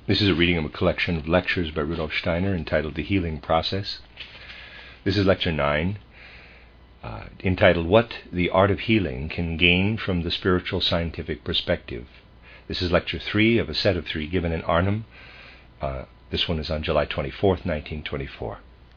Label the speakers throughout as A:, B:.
A: This is a reading of a collection of lectures by Rudolf Steiner entitled The Healing Process. This is Lecture 9, entitled What the Art of Healing Can Gain from the Spiritual Scientific Perspective. This is Lecture 3 of a set of 3 given in Arnhem. This one is on July 24th, 1924.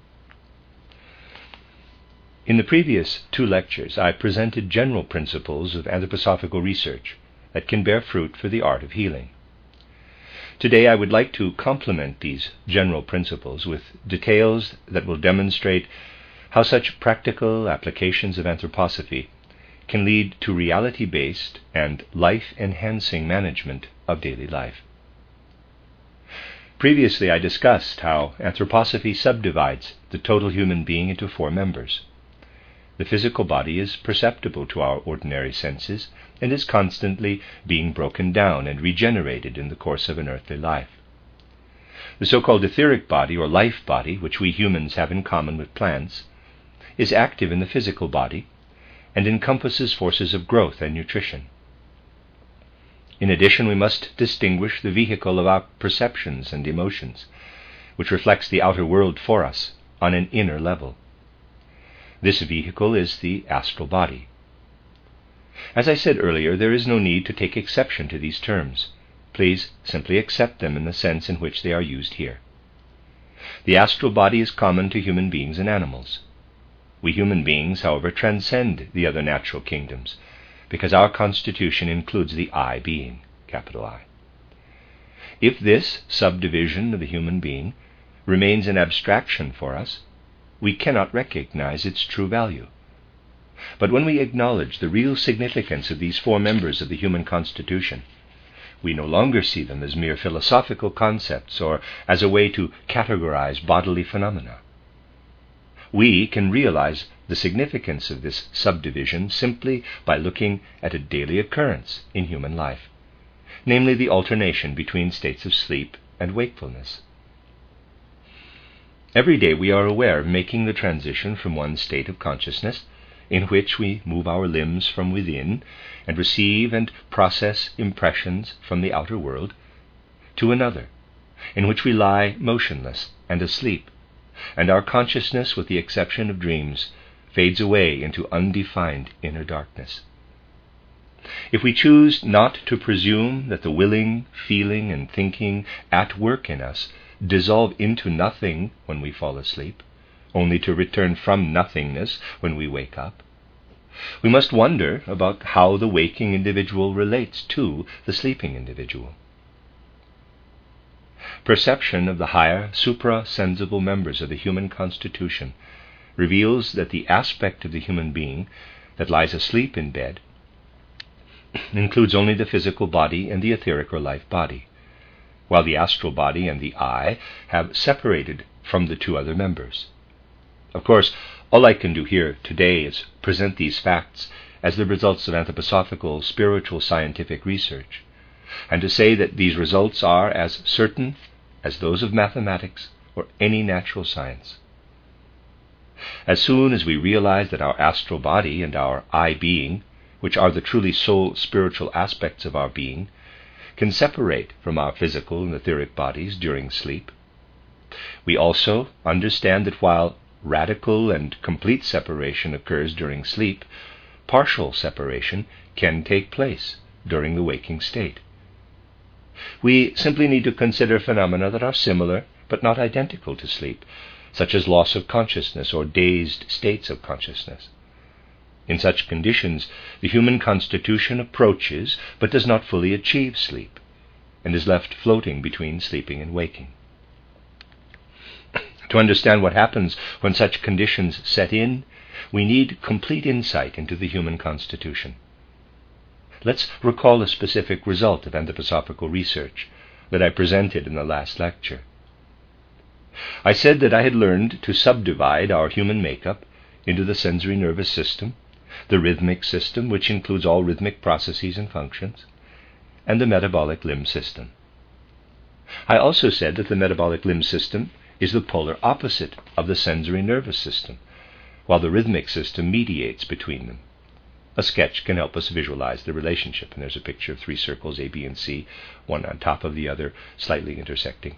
A: In the previous 2 lectures, I presented general principles of anthroposophical research that can bear fruit for the art of healing. Today I would like to complement these general principles with details that will demonstrate how such practical applications of anthroposophy can lead to reality-based and life-enhancing management of daily life. Previously I discussed how anthroposophy subdivides the total human being into 4 members. The physical body is perceptible to our ordinary senses and is constantly being broken down and regenerated in the course of an earthly life. The so-called etheric body or life body, which we humans have in common with plants, is active in the physical body and encompasses forces of growth and nutrition. In addition, we must distinguish the vehicle of our perceptions and emotions, which reflects the outer world for us on an inner level. This vehicle is the astral body. As I said earlier, there is no need to take exception to these terms. Please simply accept them in the sense in which they are used here. The astral body is common to human beings and animals. We human beings, however, transcend the other natural kingdoms, because our constitution includes the I being, capital I. If this subdivision of the human being remains an abstraction for us, we cannot recognize its true value. But when we acknowledge the real significance of these 4 members of the human constitution, we no longer see them as mere philosophical concepts or as a way to categorize bodily phenomena. We can realize the significance of this subdivision simply by looking at a daily occurrence in human life, namely the alternation between states of sleep and wakefulness. Every day we are aware of making the transition from one state of consciousness, in which we move our limbs from within and receive and process impressions from the outer world, to another, in which we lie motionless and asleep, and our consciousness, with the exception of dreams, fades away into undefined inner darkness. If we choose not to presume that the willing, feeling, and thinking at work in us dissolve into nothing when we fall asleep, only to return from nothingness when we wake up, we must wonder about how the waking individual relates to the sleeping individual. Perception of the higher, supra-sensible members of the human constitution reveals that the aspect of the human being that lies asleep in bed includes only the physical body and the etheric or life body, while the astral body and the I have separated from the 2 other members. Of course, all I can do here today is present these facts as the results of anthroposophical spiritual scientific research, and to say that these results are as certain as those of mathematics or any natural science. As soon as we realize that our astral body and our I being, which are the truly soul spiritual aspects of our being, can separate from our physical and etheric bodies during sleep, we also understand that while radical and complete separation occurs during sleep, partial separation can take place during the waking state. We simply need to consider phenomena that are similar but not identical to sleep, such as loss of consciousness or dazed states of consciousness. In such conditions, the human constitution approaches but does not fully achieve sleep, and is left floating between sleeping and waking. To understand what happens when such conditions set in, we need complete insight into the human constitution. Let's recall a specific result of anthroposophical research that I presented in the last lecture. I said that I had learned to subdivide our human makeup into the sensory nervous system, the rhythmic system, which includes all rhythmic processes and functions, and the metabolic limb system. I also said that the metabolic limb system is the polar opposite of the sensory nervous system, while the rhythmic system mediates between them. A sketch can help us visualize the relationship, and there's a picture of three circles, A, B, and C, one on top of the other, slightly intersecting.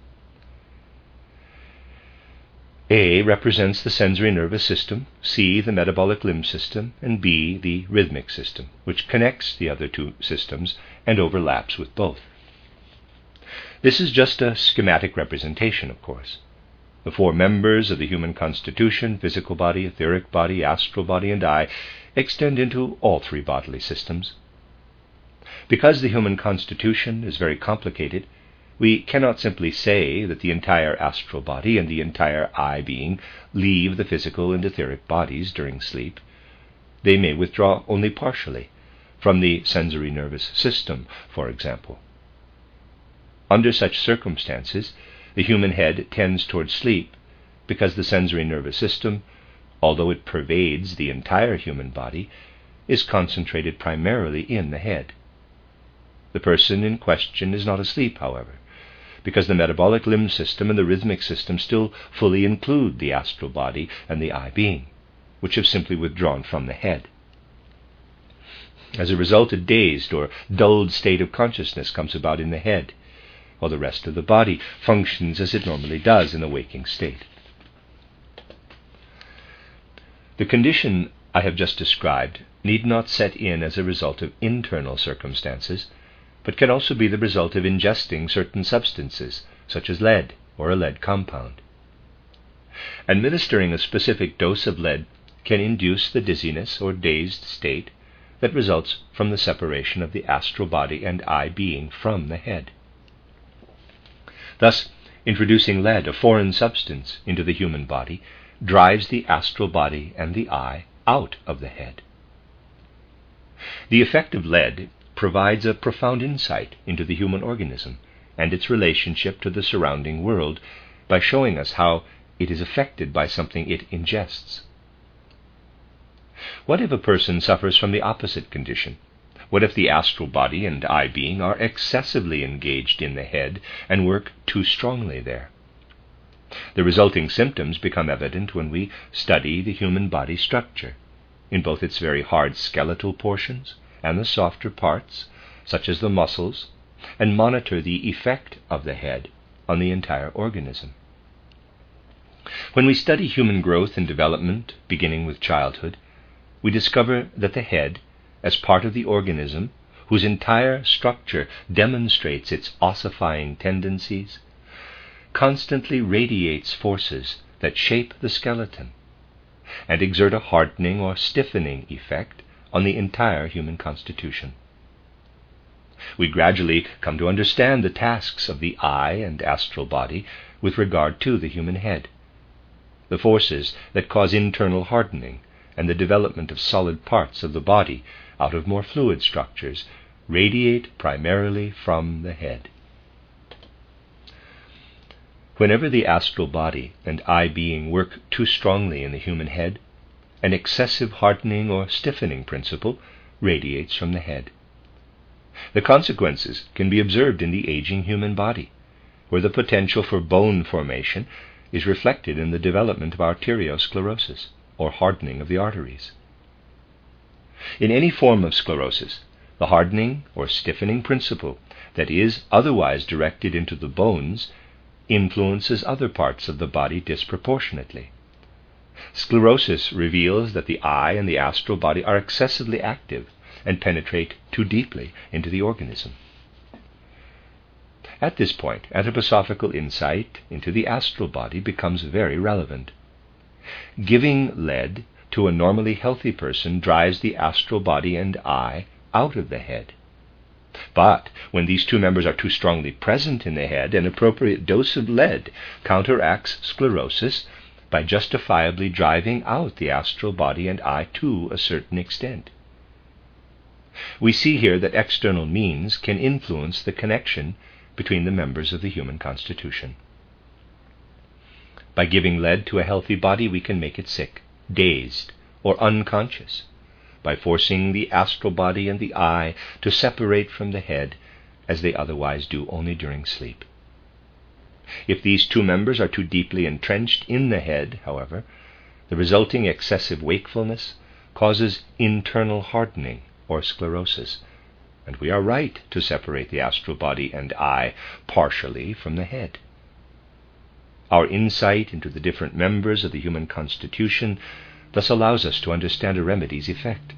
A: A represents the sensory nervous system, C the metabolic limb system, and B the rhythmic system, which connects the other two systems and overlaps with both. This is just a schematic representation, of course. The four members of the human constitution, physical body, etheric body, astral body, and I, extend into all three bodily systems. Because the human constitution is very complicated, we cannot simply say that the entire astral body and the entire I being leave the physical and etheric bodies during sleep. They may withdraw only partially, from the sensory nervous system, for example. Under such circumstances, the human head tends towards sleep because the sensory nervous system, although it pervades the entire human body, is concentrated primarily in the head. The person in question is not asleep, however, because the metabolic limb system and the rhythmic system still fully include the astral body and the I being, which have simply withdrawn from the head. As a result, a dazed or dulled state of consciousness comes about in the head, while the rest of the body functions as it normally does in the waking state. The condition I have just described need not set in as a result of internal circumstances, but can also be the result of ingesting certain substances, such as lead or a lead compound. Administering a specific dose of lead can induce the dizziness or dazed state that results from the separation of the astral body and I being from the head. Thus, introducing lead, a foreign substance, into the human body drives the astral body and the I out of the head. The effect of lead provides a profound insight into the human organism and its relationship to the surrounding world by showing us how it is affected by something it ingests. What if a person suffers from the opposite condition? What if the astral body and I being are excessively engaged in the head and work too strongly there? The resulting symptoms become evident when we study the human body structure, in both its very hard skeletal portions and the softer parts, such as the muscles, and monitor the effect of the head on the entire organism. When we study human growth and development, beginning with childhood, we discover that the head, as part of the organism, whose entire structure demonstrates its ossifying tendencies, constantly radiates forces that shape the skeleton and exert a hardening or stiffening effect on the entire human constitution. We gradually come to understand the tasks of the I and astral body with regard to the human head. The forces that cause internal hardening and the development of solid parts of the body out of more fluid structures radiate primarily from the head. Whenever the astral body and I being work too strongly in the human head, an excessive hardening or stiffening principle radiates from the head. The consequences can be observed in the aging human body, where the potential for bone formation is reflected in the development of arteriosclerosis, or hardening of the arteries. In any form of sclerosis, the hardening or stiffening principle that is otherwise directed into the bones influences other parts of the body disproportionately. Sclerosis reveals that the I and the astral body are excessively active and penetrate too deeply into the organism. At this point, anthroposophical insight into the astral body becomes very relevant. Giving lead to a normally healthy person drives the astral body and I out of the head. But when these two members are too strongly present in the head, an appropriate dose of lead counteracts sclerosis by justifiably driving out the astral body and I to a certain extent. We see here that external means can influence the connection between the members of the human constitution. By giving lead to a healthy body, we can make it sick, dazed, or unconscious, by forcing the astral body and the I to separate from the head as they otherwise do only during sleep. If these two members are too deeply entrenched in the head, however, the resulting excessive wakefulness causes internal hardening or sclerosis, and we are right to separate the astral body and I partially from the head. Our insight into the different members of the human constitution thus allows us to understand a remedy's effect.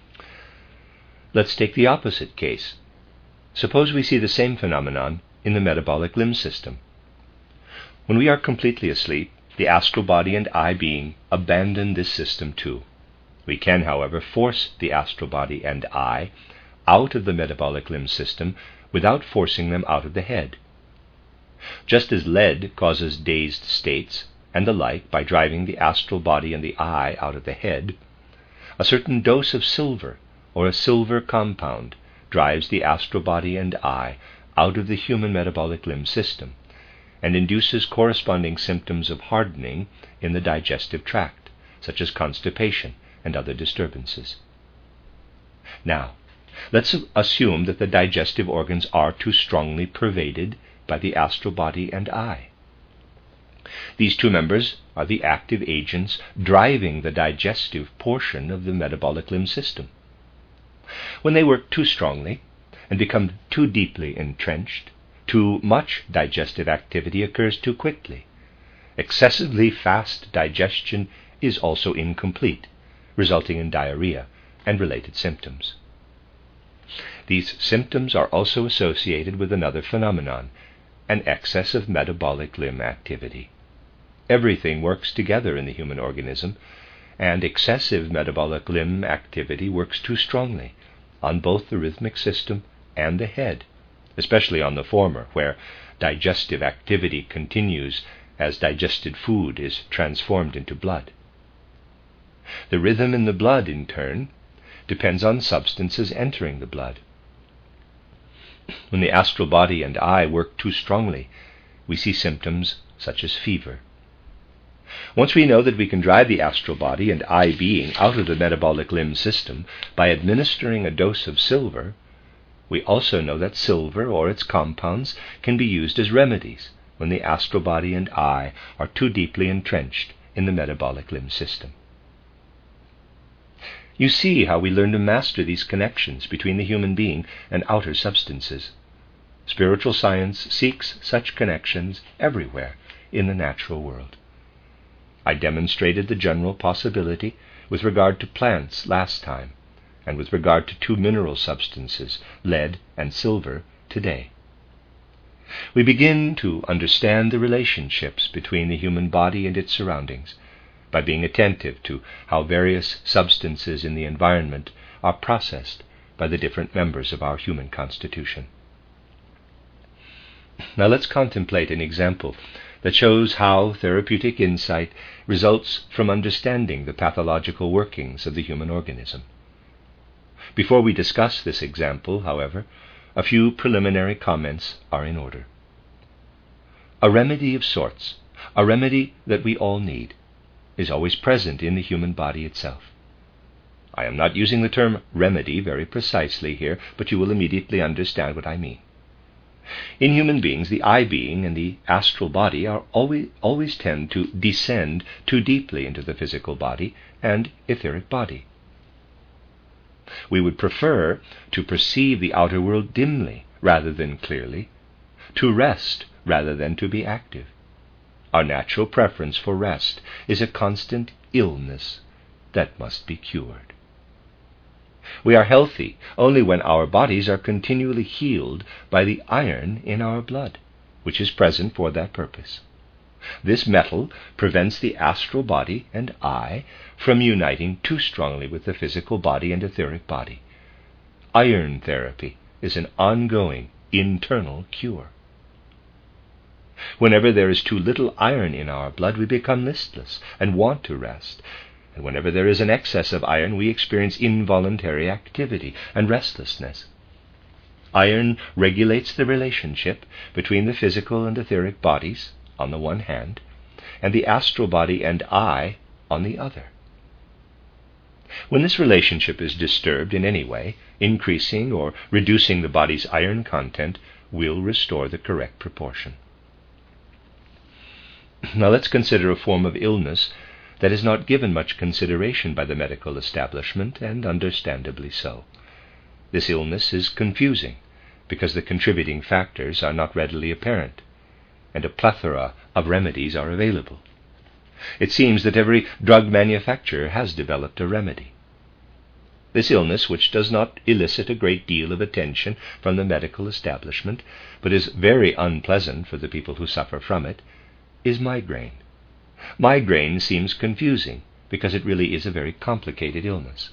A: Let's take the opposite case. Suppose we see the same phenomenon in the metabolic limb system. When we are completely asleep, the astral body and I being abandon this system too. We can, however, force the astral body and I out of the metabolic limb system without forcing them out of the head. Just as lead causes dazed states and the like by driving the astral body and the I out of the head, a certain dose of silver or a silver compound drives the astral body and I out of the human metabolic limb system and induces corresponding symptoms of hardening in the digestive tract, such as constipation and other disturbances. Now, let's assume that the digestive organs are too strongly pervaded by the astral body and I. These two members are the active agents driving the digestive portion of the metabolic limb system. When they work too strongly and become too deeply entrenched, too much digestive activity occurs too quickly. Excessively fast digestion is also incomplete, resulting in diarrhea and related symptoms. These symptoms are also associated with another phenomenon, an excess of metabolic limb activity. Everything works together in the human organism, and excessive metabolic limb activity works too strongly on both the rhythmic system and the head, especially on the former, where digestive activity continues as digested food is transformed into blood. The rhythm in the blood, in turn, depends on substances entering the blood. When the astral body and I work too strongly, we see symptoms such as fever. Once we know that we can drive the astral body and I being out of the metabolic limb system by administering a dose of silver, we also know that silver or its compounds can be used as remedies when the astral body and I are too deeply entrenched in the metabolic limb system. You see how we learn to master these connections between the human being and outer substances. Spiritual science seeks such connections everywhere in the natural world. I demonstrated the general possibility with regard to plants last time, and with regard to two mineral substances, lead and silver, today. We begin to understand the relationships between the human body and its surroundings by being attentive to how various substances in the environment are processed by the different members of our human constitution. Now let's contemplate an example that shows how therapeutic insight results from understanding the pathological workings of the human organism. Before we discuss this example, however, a few preliminary comments are in order. A remedy of sorts, a remedy that we all need, is always present in the human body itself. I am not using the term remedy very precisely here, but you will immediately understand what I mean. In human beings, the I being and the astral body are always tend to descend too deeply into the physical body and etheric body. We would prefer to perceive the outer world dimly rather than clearly, to rest rather than to be active. Our natural preference for rest is a constant illness that must be cured. We are healthy only when our bodies are continually healed by the iron in our blood, which is present for that purpose. This metal prevents the astral body and I from uniting too strongly with the physical body and etheric body. Iron therapy is an ongoing internal cure. Whenever there is too little iron in our blood, we become listless and want to rest. And whenever there is an excess of iron, we experience involuntary activity and restlessness. Iron regulates the relationship between the physical and etheric bodies, on the one hand, and the astral body and I, on the other. When this relationship is disturbed in any way, increasing or reducing the body's iron content will restore the correct proportion. Now let's consider a form of illness that is not given much consideration by the medical establishment, and understandably so. This illness is confusing, because the contributing factors are not readily apparent, and a plethora of remedies are available. It seems that every drug manufacturer has developed a remedy. This illness, which does not elicit a great deal of attention from the medical establishment, but is very unpleasant for the people who suffer from it, is migraine. Migraine seems confusing, because it really is a very complicated illness.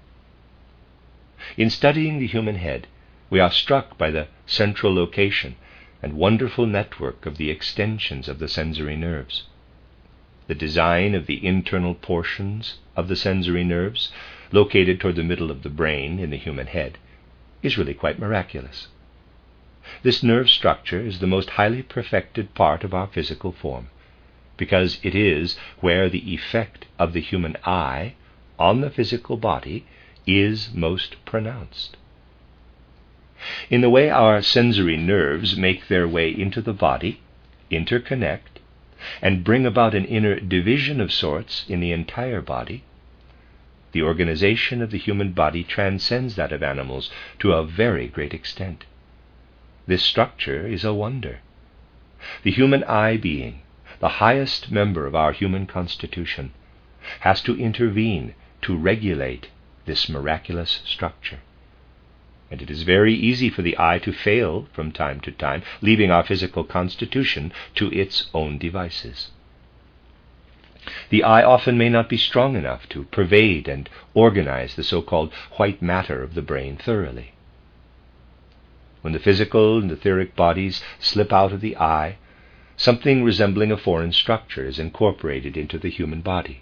A: In studying the human head, we are struck by the central location and wonderful network of the extensions of the sensory nerves. The design of the internal portions of the sensory nerves, located toward the middle of the brain in the human head, is really quite miraculous. This nerve structure is the most highly perfected part of our physical form, because it is where the effect of the human eye on the physical body is most pronounced. In the way our sensory nerves make their way into the body, interconnect, and bring about an inner division of sorts in the entire body, the organization of the human body transcends that of animals to a very great extent. This structure is a wonder. The human eye being the highest member of our human constitution has to intervene to regulate this miraculous structure. And it is very easy for the eye to fail from time to time, leaving our physical constitution to its own devices. The eye often may not be strong enough to pervade and organize the so-called white matter of the brain thoroughly. When the physical and etheric bodies slip out of the eye, something resembling a foreign structure is incorporated into the human body.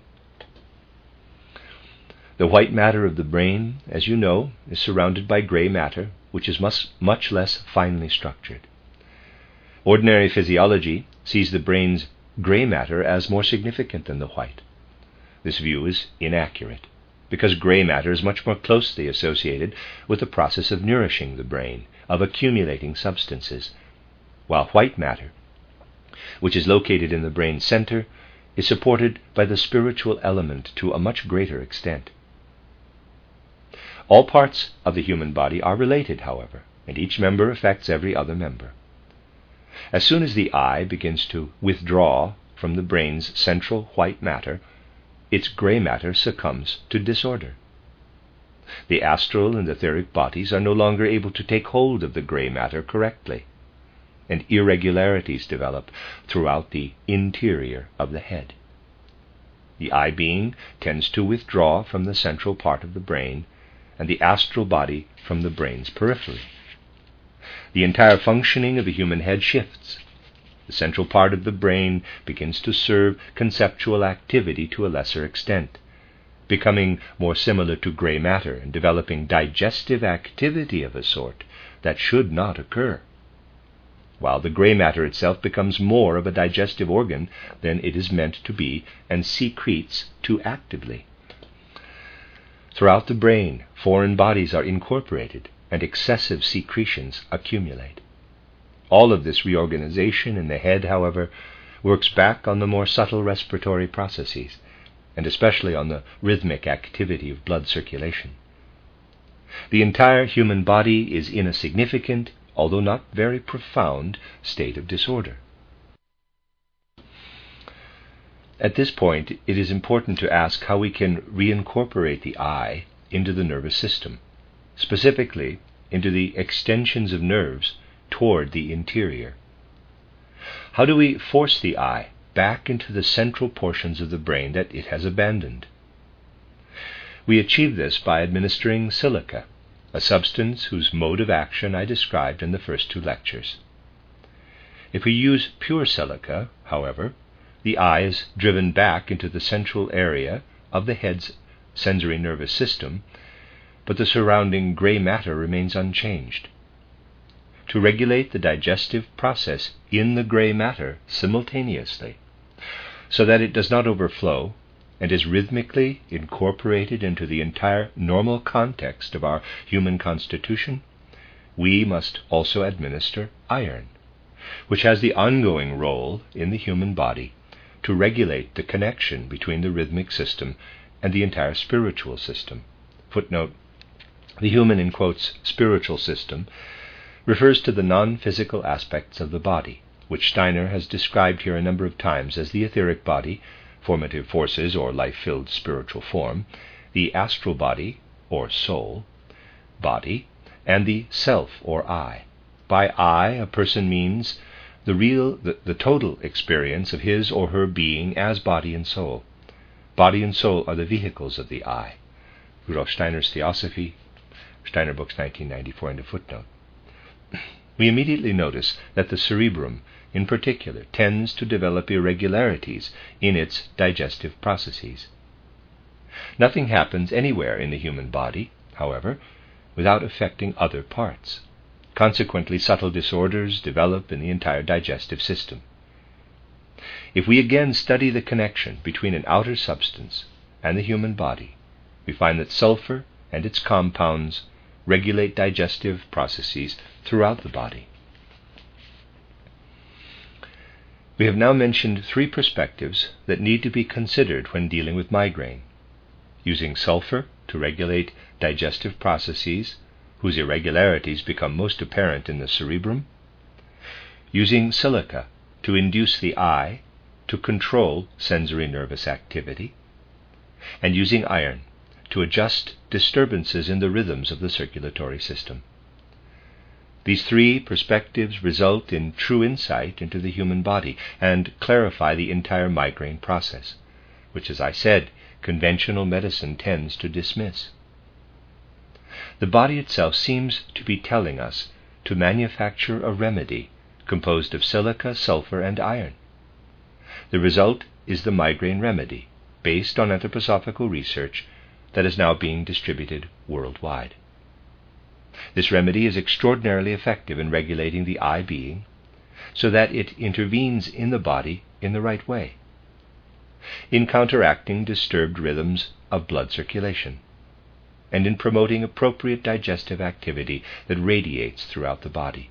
A: The white matter of the brain, as you know, is surrounded by gray matter, which is much less finely structured. Ordinary physiology sees the brain's gray matter as more significant than the white. This view is inaccurate, because gray matter is much more closely associated with the process of nourishing the brain, of accumulating substances, while white matter, which is located in the brain's center, is supported by the spiritual element to a much greater extent. All parts of the human body are related, however, and each member affects every other member. As soon as the eye begins to withdraw from the brain's central white matter, its gray matter succumbs to disorder. The astral and etheric bodies are no longer able to take hold of the gray matter correctly, and irregularities develop throughout the interior of the head. The eye being tends to withdraw from the central part of the brain, and the astral body from the brain's periphery. The entire functioning of the human head shifts. The central part of the brain begins to serve conceptual activity to a lesser extent, becoming more similar to gray matter and developing digestive activity of a sort that should not occur, while the gray matter itself becomes more of a digestive organ than it is meant to be and secretes too actively. Throughout the brain, foreign bodies are incorporated and excessive secretions accumulate. All of this reorganization in the head, however, works back on the more subtle respiratory processes, and especially on the rhythmic activity of blood circulation. The entire human body is in a significant, although not very profound, state of disorder. At this point, it is important to ask how we can reincorporate the eye into the nervous system, specifically into the extensions of nerves toward the interior. How do we force the eye back into the central portions of the brain that it has abandoned? We achieve this by administering silica, a substance whose mode of action I described in the first 2 lectures. If we use pure silica, however, the eye is driven back into the central area of the head's sensory nervous system, but the surrounding gray matter remains unchanged. To regulate the digestive process in the gray matter simultaneously, so that it does not overflow and is rhythmically incorporated into the entire normal context of our human constitution, we must also administer iron, which has the ongoing role in the human body to regulate the connection between the rhythmic system and the entire spiritual system. Footnote: the human, in quotes, spiritual system refers to the non-physical aspects of the body, which Steiner has described here a number of times as the etheric body, formative forces or life-filled spiritual form, the astral body or soul body, and the self or I. By I, a person means the total experience of his or her being as body and soul. Body and soul are the vehicles of the I. Rudolf Steiner's Theosophy, Steiner Books, 1994, end of footnote. We immediately notice that the cerebrum, in particular, tends to develop irregularities in its digestive processes. Nothing happens anywhere in the human body, however, without affecting other parts. Consequently, subtle disorders develop in the entire digestive system. If we again study the connection between an outer substance and the human body, we find that sulfur and its compounds regulate digestive processes throughout the body. We have now mentioned three perspectives that need to be considered when dealing with migraine: using sulfur to regulate digestive processes whose irregularities become most apparent in the cerebrum, using silica to induce the eye to control sensory nervous activity, and using iron to adjust disturbances in the rhythms of the circulatory system. These three perspectives result in true insight into the human body and clarify the entire migraine process, which, as I said, conventional medicine tends to dismiss. The body itself seems to be telling us to manufacture a remedy composed of silica, sulfur, and iron. The result is the migraine remedy, based on anthroposophical research that is now being distributed worldwide. This remedy is extraordinarily effective in regulating the I being, so that it intervenes in the body in the right way, in counteracting disturbed rhythms of blood circulation, and in promoting appropriate digestive activity that radiates throughout the body.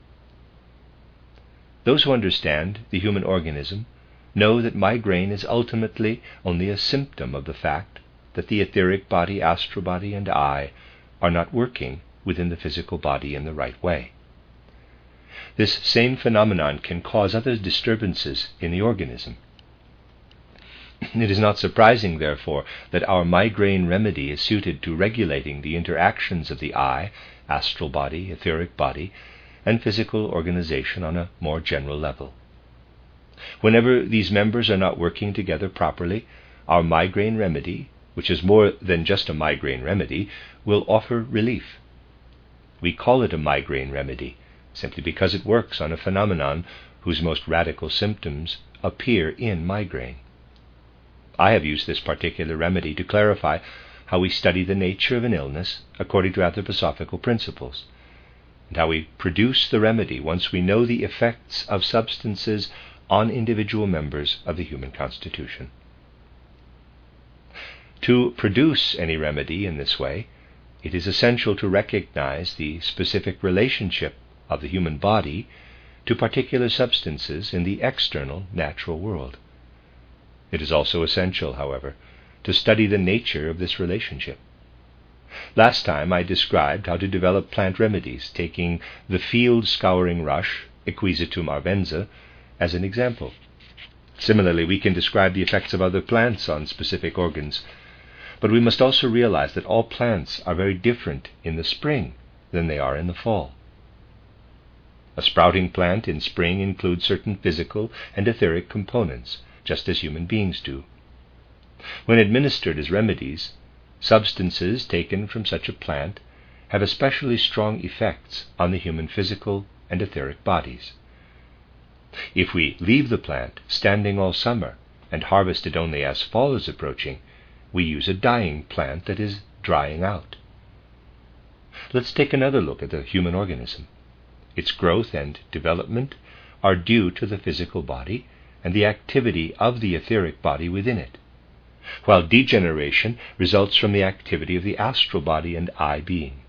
A: Those who understand the human organism know that migraine is ultimately only a symptom of the fact that the etheric body, astral body, and I are not working within the physical body in the right way. This same phenomenon can cause other disturbances in the organism. It is not surprising, therefore, that our migraine remedy is suited to regulating the interactions of the I, astral body, etheric body, and physical organization on a more general level. Whenever these members are not working together properly, our migraine remedy, which is more than just a migraine remedy, will offer relief. We call it a migraine remedy simply because it works on a phenomenon whose most radical symptoms appear in migraine. I have used this particular remedy to clarify how we study the nature of an illness according to anthroposophical principles, and how we produce the remedy once we know the effects of substances on individual members of the human constitution. To produce any remedy in this way, it is essential to recognize the specific relationship of the human body to particular substances in the external natural world. It is also essential, however, to study the nature of this relationship. Last time I described how to develop plant remedies, taking the field scouring rush, Equisetum arvenza, as an example. Similarly, we can describe the effects of other plants on specific organs, but we must also realize that all plants are very different in the spring than they are in the fall. A sprouting plant in spring includes certain physical and etheric components, just as human beings do. When administered as remedies, substances taken from such a plant have especially strong effects on the human physical and etheric bodies. If we leave the plant standing all summer and harvest it only as fall is approaching, we use a dying plant that is drying out. Let's take another look at the human organism. Its growth and development are due to the physical body and the activity of the etheric body within it, while degeneration results from the activity of the astral body and I being.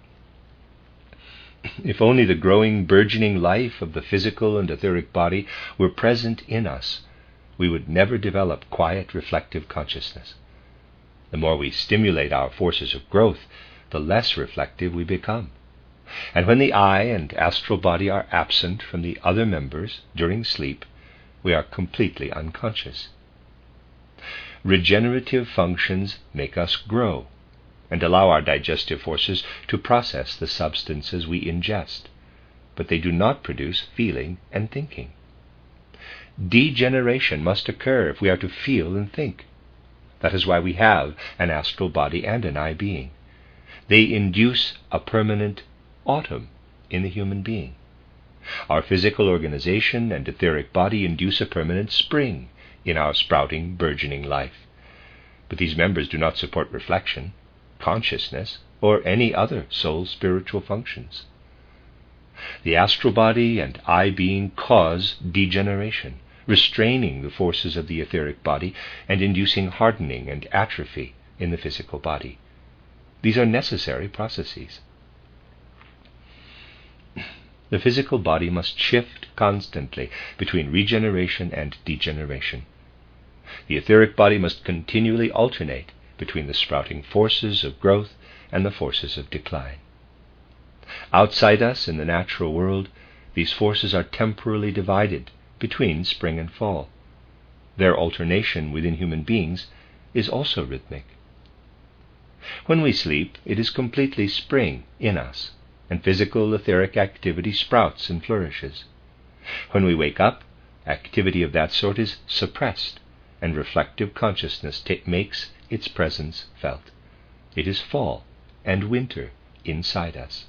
A: If only the growing, burgeoning life of the physical and etheric body were present in us, we would never develop quiet, reflective consciousness. The more we stimulate our forces of growth, the less reflective we become. And when the I and astral body are absent from the other members during sleep, we are completely unconscious. Regenerative functions make us grow and allow our digestive forces to process the substances we ingest, but they do not produce feeling and thinking. Degeneration must occur if we are to feel and think. That is why we have an astral body and an I being. They induce a permanent autumn in the human being. Our physical organization and etheric body induce a permanent spring in our sprouting, burgeoning life. But these members do not support reflection, consciousness, or any other soul spiritual functions. The astral body and I being cause degeneration, restraining the forces of the etheric body and inducing hardening and atrophy in the physical body. These are necessary processes. The physical body must shift constantly between regeneration and degeneration. The etheric body must continually alternate between the sprouting forces of growth and the forces of decline. Outside us in the natural world, these forces are temporally divided between spring and fall. Their alternation within human beings is also rhythmic. When we sleep, it is completely spring in us, and physical etheric activity sprouts and flourishes. When we wake up, activity of that sort is suppressed, and reflective consciousness makes its presence felt. It is fall and winter inside us.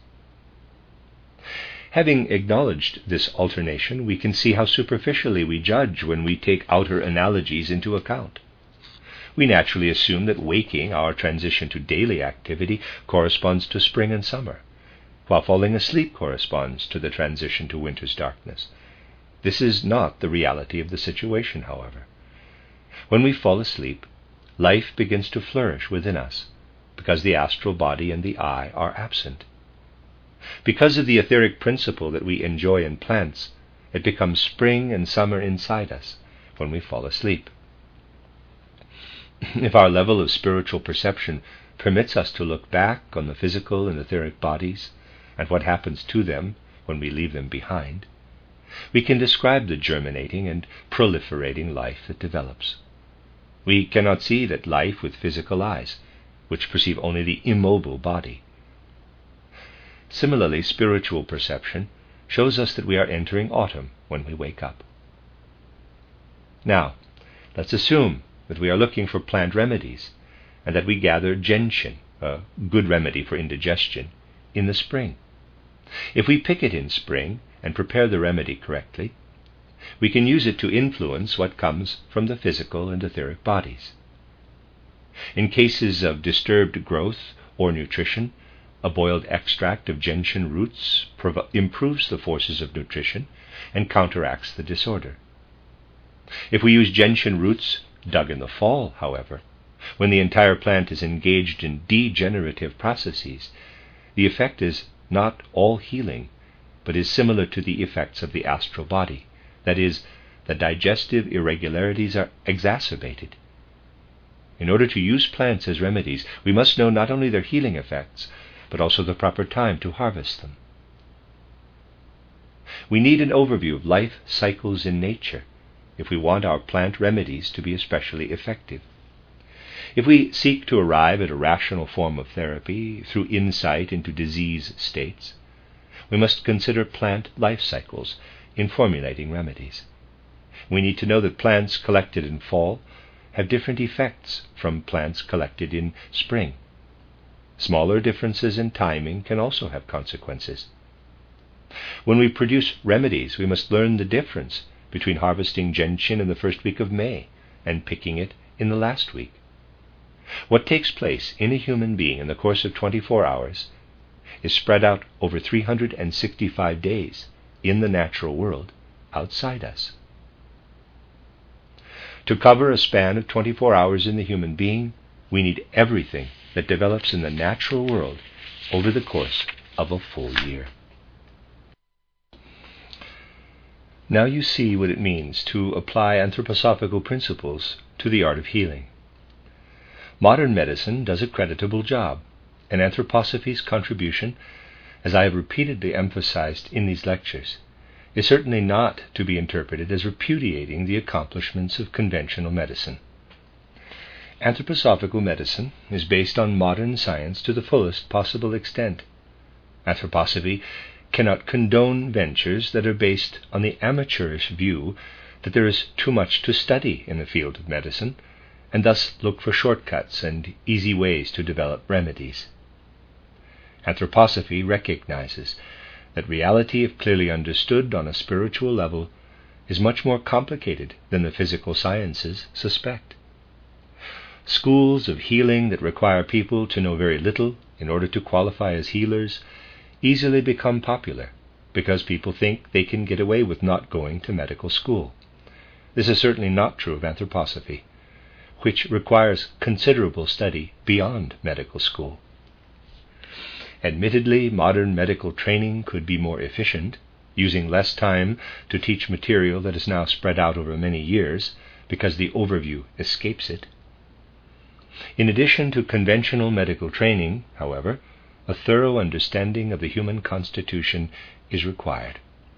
A: Having acknowledged this alternation, we can see how superficially we judge when we take outer analogies into account. We naturally assume that waking, our transition to daily activity, corresponds to spring and summer, while falling asleep corresponds to the transition to winter's darkness. This is not the reality of the situation, however. When we fall asleep, life begins to flourish within us, because the astral body and the I are absent. Because of the etheric principle that we enjoy in plants, it becomes spring and summer inside us when we fall asleep. If our level of spiritual perception permits us to look back on the physical and etheric bodies and what happens to them when we leave them behind, we can describe the germinating and proliferating life that develops. We cannot see that life with physical eyes, which perceive only the immobile body. Similarly, spiritual perception shows us that we are entering autumn when we wake up. Now, let's assume that we are looking for plant remedies and that we gather gentian, a good remedy for indigestion, in the spring. If we pick it in spring and prepare the remedy correctly, we can use it to influence what comes from the physical and etheric bodies. In cases of disturbed growth or nutrition, a boiled extract of gentian roots improves the forces of nutrition and counteracts the disorder. If we use gentian roots dug in the fall, however, when the entire plant is engaged in degenerative processes, the effect is not all healing, but is similar to the effects of the astral body. That is, the digestive irregularities are exacerbated. In order to use plants as remedies, we must know not only their healing effects, but also the proper time to harvest them. We need an overview of life cycles in nature if we want our plant remedies to be especially effective. If we seek to arrive at a rational form of therapy through insight into disease states, we must consider plant life cycles in formulating remedies. We need to know that plants collected in fall have different effects from plants collected in spring. Smaller differences in timing can also have consequences. When we produce remedies, we must learn the difference between harvesting gentian in the first week of May and picking it in the last week. What takes place in a human being in the course of 24 hours is spread out over 365 days in the natural world outside us. To cover a span of 24 hours in the human being, we need everything that develops in the natural world over the course of a full year. Now you see what it means to apply anthroposophical principles to the art of healing. Modern medicine does a creditable job, and anthroposophy's contribution, as I have repeatedly emphasized in these lectures, is certainly not to be interpreted as repudiating the accomplishments of conventional medicine. Anthroposophical medicine is based on modern science to the fullest possible extent. Anthroposophy cannot condone ventures that are based on the amateurish view that there is too much to study in the field of medicine, and thus look for shortcuts and easy ways to develop remedies. Anthroposophy recognizes that reality, if clearly understood on a spiritual level, is much more complicated than the physical sciences suspect. Schools of healing that require people to know very little in order to qualify as healers easily become popular because people think they can get away with not going to medical school. This is certainly not true of anthroposophy, which requires considerable study beyond medical school. Admittedly, modern medical training could be more efficient, using less time to teach material that is now spread out over many years because the overview escapes it. In addition to conventional medical training, however, a thorough understanding of the human constitution is required.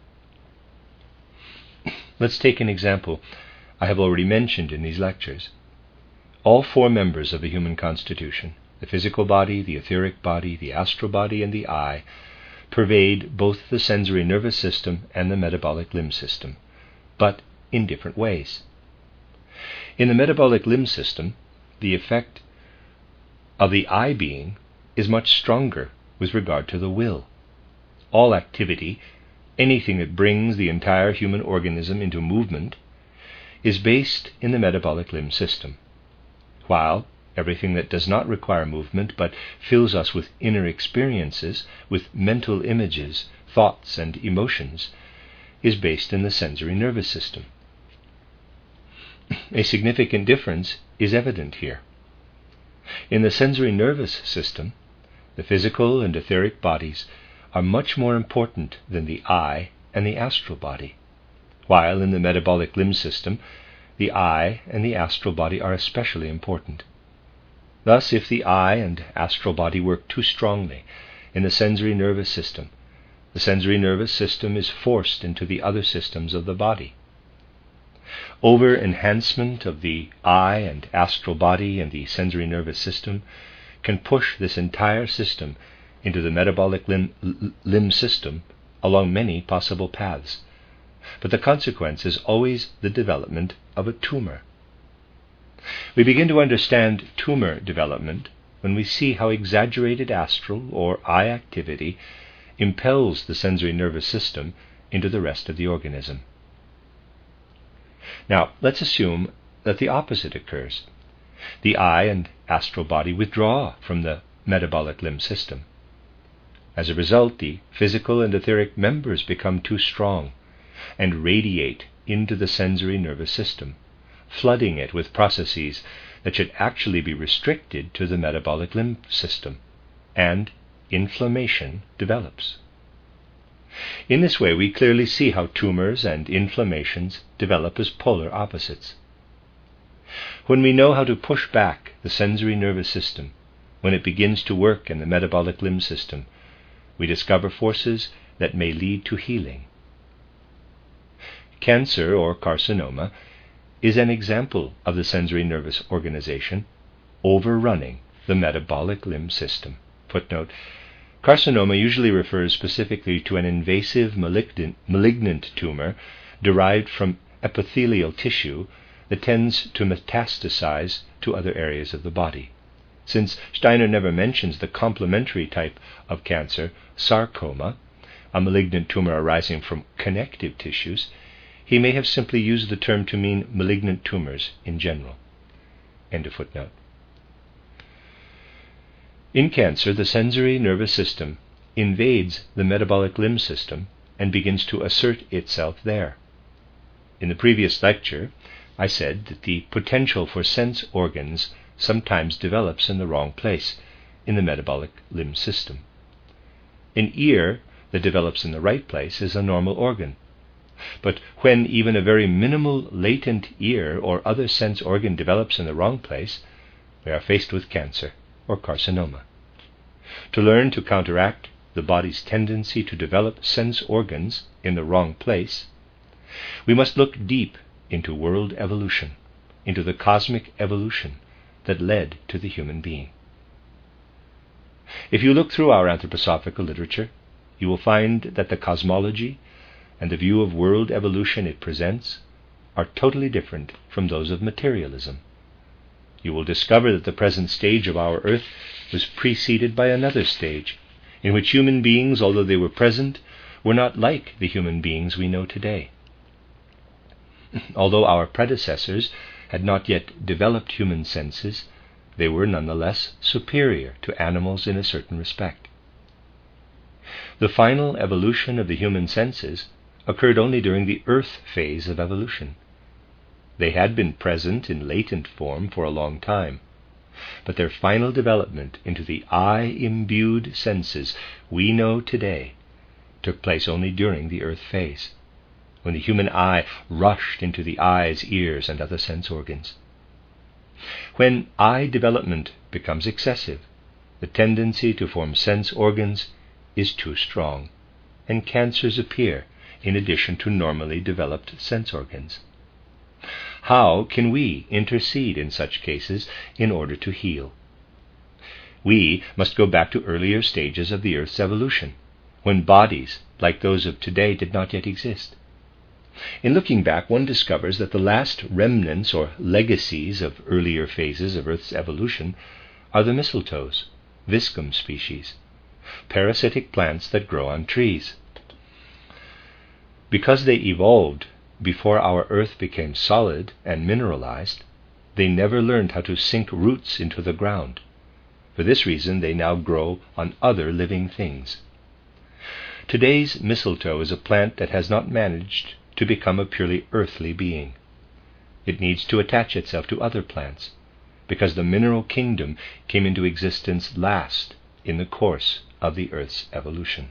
A: Let's take an example I have already mentioned in these lectures. All four members of the human constitution, the physical body, the etheric body, the astral body, and the eye, pervade both the sensory nervous system and the metabolic limb system, but in different ways. In the metabolic limb system, the effect of the I being is much stronger with regard to the will. All activity, anything that brings the entire human organism into movement, is based in the metabolic limb system, while everything that does not require movement but fills us with inner experiences, with mental images, thoughts, and emotions, is based in the sensory nervous system. A significant difference is evident here. In the sensory nervous system, the physical and etheric bodies are much more important than the I and the astral body, while in the metabolic limb system, the I and the astral body are especially important. Thus, if the I and astral body work too strongly in the sensory nervous system is forced into the other systems of the body. Over-enhancement of the I and astral body and the sensory nervous system can push this entire system into the metabolic limb system along many possible paths, but the consequence is always the development of a tumor. We begin to understand tumor development when we see how exaggerated astral or eye activity impels the sensory nervous system into the rest of the organism. Now, let's assume that the opposite occurs. The eye and astral body withdraw from the metabolic limb system. As a result, the physical and etheric members become too strong and radiate into the sensory nervous system, flooding it with processes that should actually be restricted to the metabolic limb system, and inflammation develops. In this way, we clearly see how tumors and inflammations develop as polar opposites. When we know how to push back the sensory nervous system, when it begins to work in the metabolic limb system, we discover forces that may lead to healing. Cancer or carcinoma is an example of the sensory nervous organization overrunning the metabolic limb system. Footnote: carcinoma usually refers specifically to an invasive malignant tumor derived from epithelial tissue that tends to metastasize to other areas of the body. Since Steiner never mentions the complementary type of cancer, sarcoma, a malignant tumor arising from connective tissues, he may have simply used the term to mean malignant tumors in general. End of footnote. In cancer, the sensory nervous system invades the metabolic limb system and begins to assert itself there. In the previous lecture, I said that the potential for sense organs sometimes develops in the wrong place in the metabolic limb system. An ear that develops in the right place is a normal organ, But when even a very minimal latent ear or other sense organ develops in the wrong place, we are faced with cancer or carcinoma. To learn to counteract the body's tendency to develop sense organs in the wrong place, we must look deep into world evolution, into the cosmic evolution that led to the human being. If you look through our anthroposophical literature, you will find that the cosmology and the view of world evolution it presents are totally different from those of materialism. You will discover that the present stage of our earth was preceded by another stage, in which human beings, although they were present, were not like the human beings we know today. Although our predecessors had not yet developed human senses, they were nonetheless superior to animals in a certain respect. The final evolution of the human senses occurred only during the earth phase of evolution. They had been present in latent form for a long time, but their final development into the eye-imbued senses we know today took place only during the earth phase, when the human eye rushed into the eyes, ears, and other sense organs. When eye development becomes excessive, the tendency to form sense organs is too strong, and cancers appear in addition to normally developed sense organs. How can we intercede in such cases in order to heal? We must go back to earlier stages of the Earth's evolution, when bodies like those of today did not yet exist. In looking back, one discovers that the last remnants or legacies of earlier phases of Earth's evolution are the mistletoes, viscum species, parasitic plants that grow on trees. Because they evolved before our Earth became solid and mineralized, they never learned how to sink roots into the ground. For this reason, they now grow on other living things. Today's mistletoe is a plant that has not managed to become a purely earthly being. It needs to attach itself to other plants, because the mineral kingdom came into existence last in the course of the Earth's evolution.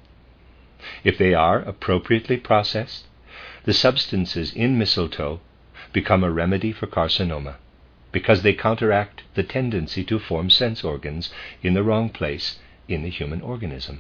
A: If they are appropriately processed, the substances in mistletoe become a remedy for carcinoma, because they counteract the tendency to form sense organs in the wrong place in the human organism.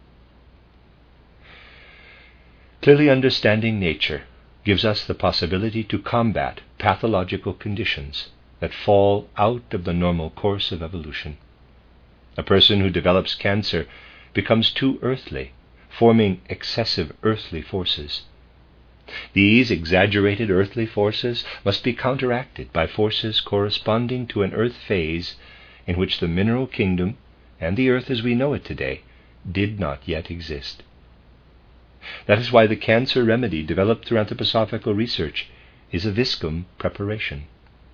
A: Clearly understanding nature gives us the possibility to combat pathological conditions that fall out of the normal course of evolution. A person who develops cancer becomes too earthly, forming excessive earthly forces. These exaggerated earthly forces must be counteracted by forces corresponding to an earth phase in which the mineral kingdom and the earth as we know it today did not yet exist. That is why the cancer remedy developed through anthroposophical research is a viscum preparation.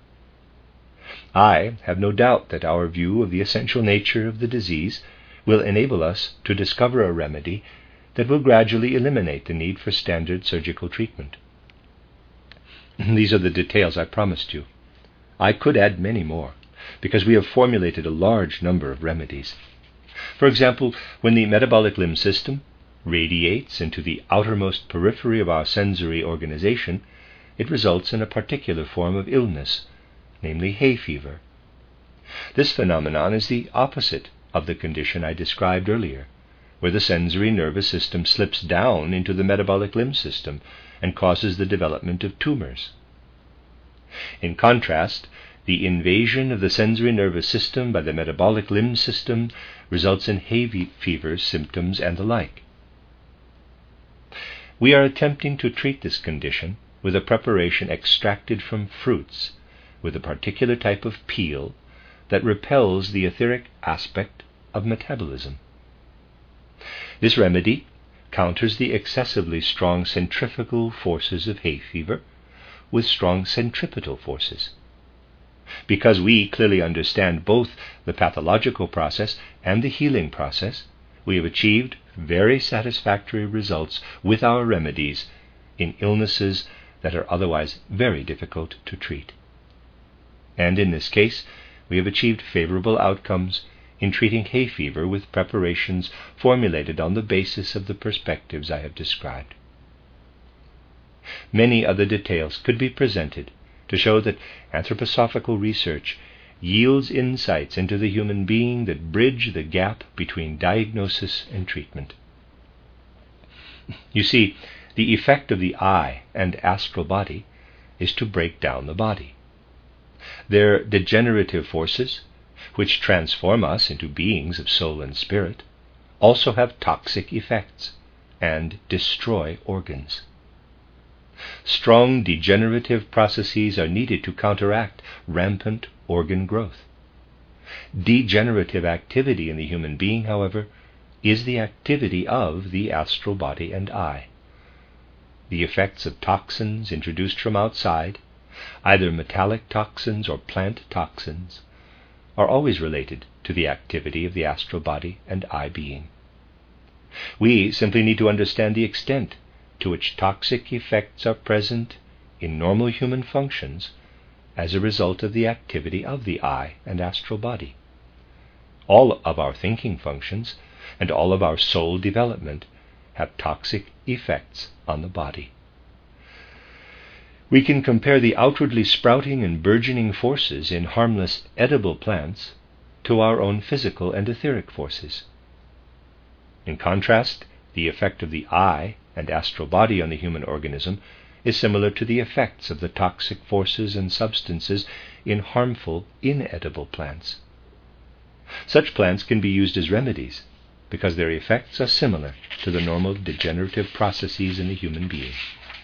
A: I have no doubt that our view of the essential nature of the disease will enable us to discover a remedy that will gradually eliminate the need for standard surgical treatment. These are the details I promised you. I could add many more, because we have formulated a large number of remedies. For example, when the metabolic limb system radiates into the outermost periphery of our sensory organization, it results in a particular form of illness, namely hay fever. This phenomenon is the opposite of the condition I described earlier, where the sensory nervous system slips down into the metabolic limb system and causes the development of tumors. In contrast, the invasion of the sensory nervous system by the metabolic limb system results in hay fever symptoms and the like. We are attempting to treat this condition with a preparation extracted from fruits with a particular type of peel that repels the etheric aspect of metabolism. This remedy counters the excessively strong centrifugal forces of hay fever with strong centripetal forces. Because we clearly understand both the pathological process and the healing process, we have achieved very satisfactory results with our remedies in illnesses that are otherwise very difficult to treat. And in this case, we have achieved favorable outcomes in treating hay fever with preparations formulated on the basis of the perspectives I have described. Many other details could be presented to show that anthroposophical research yields insights into the human being that bridge the gap between diagnosis and treatment. You see, the effect of the eye and astral body is to break down the body. Their degenerative forces, which transform us into beings of soul and spirit, also have toxic effects and destroy organs. Strong degenerative processes are needed to counteract rampant organ growth. Degenerative activity in the human being, however, is the activity of the astral body and eye. The effects of toxins introduced from outside, either metallic toxins or plant toxins, are always related to the activity of the astral body and eye being. We simply need to understand the extent to which toxic effects are present in normal human functions as a result of the activity of the eye and astral body. All of our thinking functions and all of our soul development have toxic effects on the body. We can compare the outwardly sprouting and burgeoning forces in harmless edible plants to our own physical and etheric forces. In contrast, the effect of the eye and astral body on the human organism is similar to the effects of the toxic forces and substances in harmful, inedible plants. Such plants can be used as remedies because their effects are similar to the normal degenerative processes in the human being.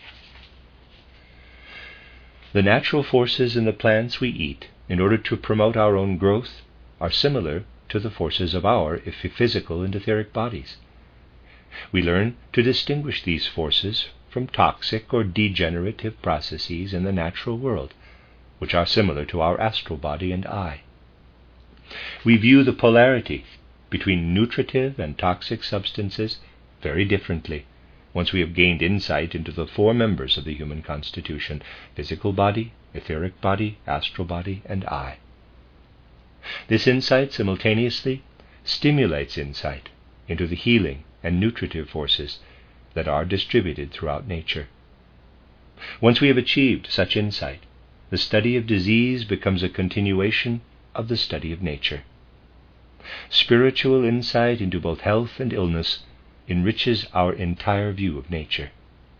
A: The natural forces in the plants we eat in order to promote our own growth are similar to the forces of our physical and etheric bodies. We learn to distinguish these forces from toxic or degenerative processes in the natural world, which are similar to our astral body and eye. We view the polarity between nutritive and toxic substances very differently once we have gained insight into the four members of the human constitution: physical body, etheric body, astral body, and eye. This insight simultaneously stimulates insight into the healing and nutritive forces that are distributed throughout nature. Once we have achieved such insight, the study of disease becomes a continuation of the study of nature. Spiritual insight into both health and illness enriches our entire view of nature.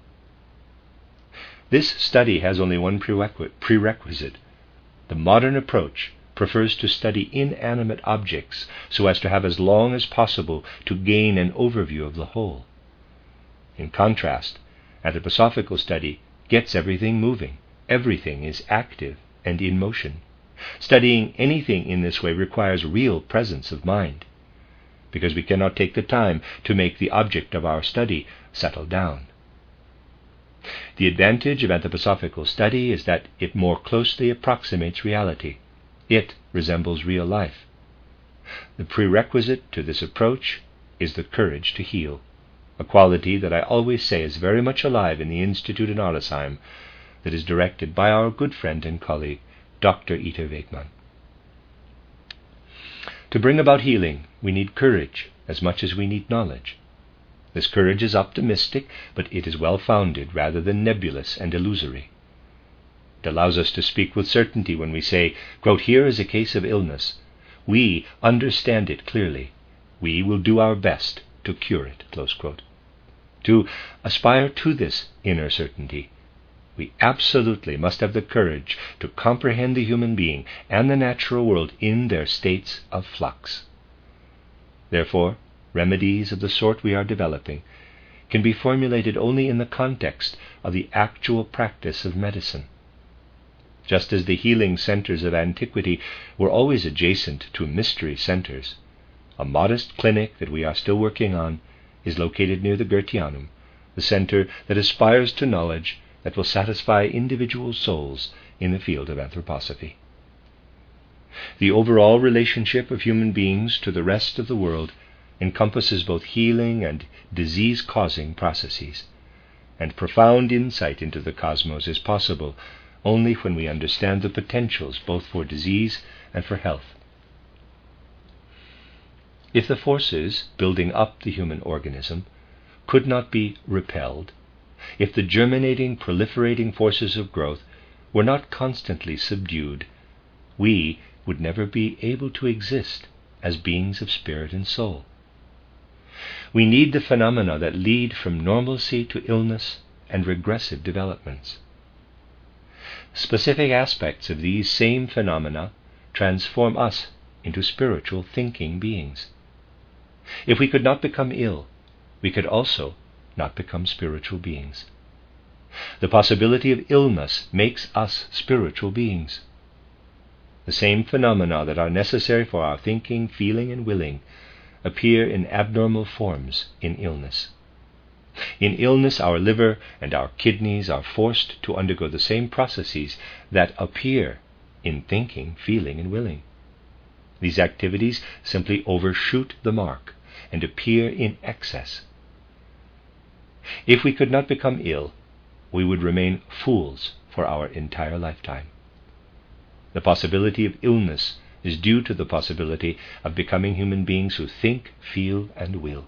A: This study has only one prerequisite. The modern approach prefers to study inanimate objects so as to have as long as possible to gain an overview of the whole. In contrast, anthroposophical study gets everything moving. Everything is active and in motion. Studying anything in this way requires real presence of mind, because we cannot take the time to make the object of our study settle down. The advantage of anthroposophical study is that it more closely approximates reality. It resembles real life. The prerequisite to this approach is the courage to heal, a quality that I always say is very much alive in the Institute in Arlesheim, that is directed by our good friend and colleague, Dr. Ita Wegman. To bring about healing, we need courage as much as we need knowledge. This courage is optimistic, but it is well-founded rather than nebulous and illusory. It allows us to speak with certainty when we say, quote, "Here is a case of illness. We understand it clearly. We will do our best to cure it," close quote. To aspire to this inner certainty, we absolutely must have the courage to comprehend the human being and the natural world in their states of flux. Therefore, remedies of the sort we are developing can be formulated only in the context of the actual practice of medicine. Just as the healing centers of antiquity were always adjacent to mystery centers, a modest clinic that we are still working on is located near the Goetheanum, the center that aspires to knowledge that will satisfy individual souls in the field of anthroposophy. The overall relationship of human beings to the rest of the world encompasses both healing and disease-causing processes, and profound insight into the cosmos is possible only when we understand the potentials both for disease and for health. If the forces building up the human organism could not be repelled, if the germinating, proliferating forces of growth were not constantly subdued, we would never be able to exist as beings of spirit and soul. We need the phenomena that lead from normalcy to illness and regressive developments. Specific aspects of these same phenomena transform us into spiritual thinking beings. If we could not become ill, we could also not become spiritual beings. The possibility of illness makes us spiritual beings. The same phenomena that are necessary for our thinking, feeling, and willing appear in abnormal forms in illness. In illness, our liver and our kidneys are forced to undergo the same processes that appear in thinking, feeling, and willing. These activities simply overshoot the mark and appear in excess. If we could not become ill, we would remain fools for our entire lifetime. The possibility of illness is due to the possibility of becoming human beings who think, feel, and will.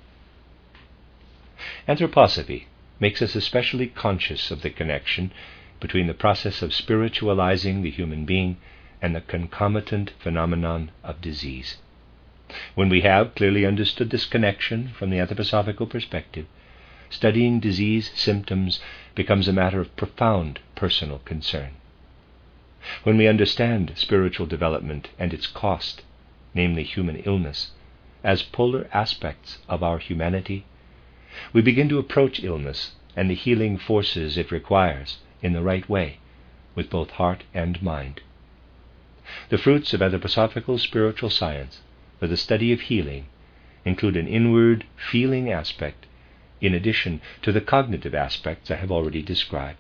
A: Anthroposophy makes us especially conscious of the connection between the process of spiritualizing the human being and the concomitant phenomenon of disease. When we have clearly understood this connection from the anthroposophical perspective, studying disease symptoms becomes a matter of profound personal concern. When we understand spiritual development and its cost, namely human illness, as polar aspects of our humanity, we begin to approach illness and the healing forces it requires in the right way, with both heart and mind. The fruits of anthroposophical spiritual science for the study of healing include an inward feeling aspect in addition to the cognitive aspects I have already described.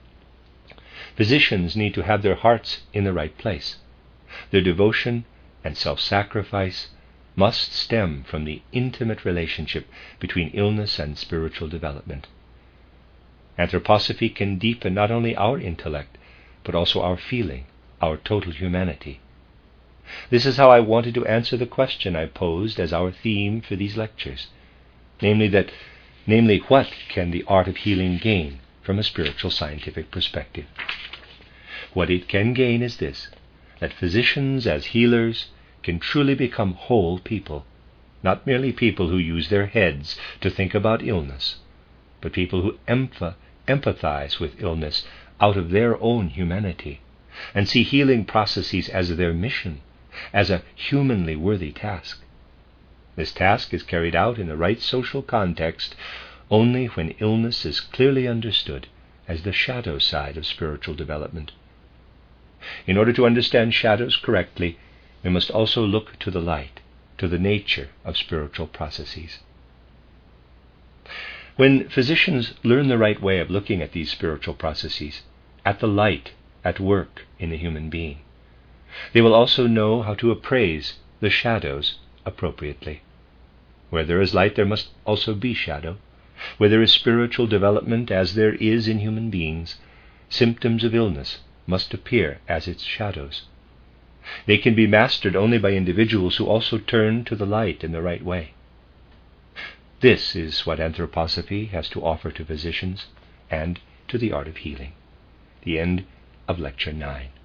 A: Physicians need to have their hearts in the right place. Their devotion and self-sacrifice must stem from the intimate relationship between illness and spiritual development. Anthroposophy can deepen not only our intellect, but also our feeling, our total humanity. This is how I wanted to answer the question I posed as our theme for these lectures, namely, what can the art of healing gain from a spiritual scientific perspective? What it can gain is this, that physicians as healers can truly become whole people, not merely people who use their heads to think about illness, but people who empathize with illness out of their own humanity and see healing processes as their mission, as a humanly worthy task. This task is carried out in the right social context only when illness is clearly understood as the shadow side of spiritual development. In order to understand shadows correctly, we must also look to the light, to the nature of spiritual processes. When physicians learn the right way of looking at these spiritual processes, at the light at work in the human being, they will also know how to appraise the shadows appropriately. Where there is light, there must also be shadow. Where there is spiritual development, as there is in human beings, symptoms of illness must appear as its shadows. They can be mastered only by individuals who also turn to the light in the right way. This is what anthroposophy has to offer to physicians and to the art of healing. The end of Lecture 9.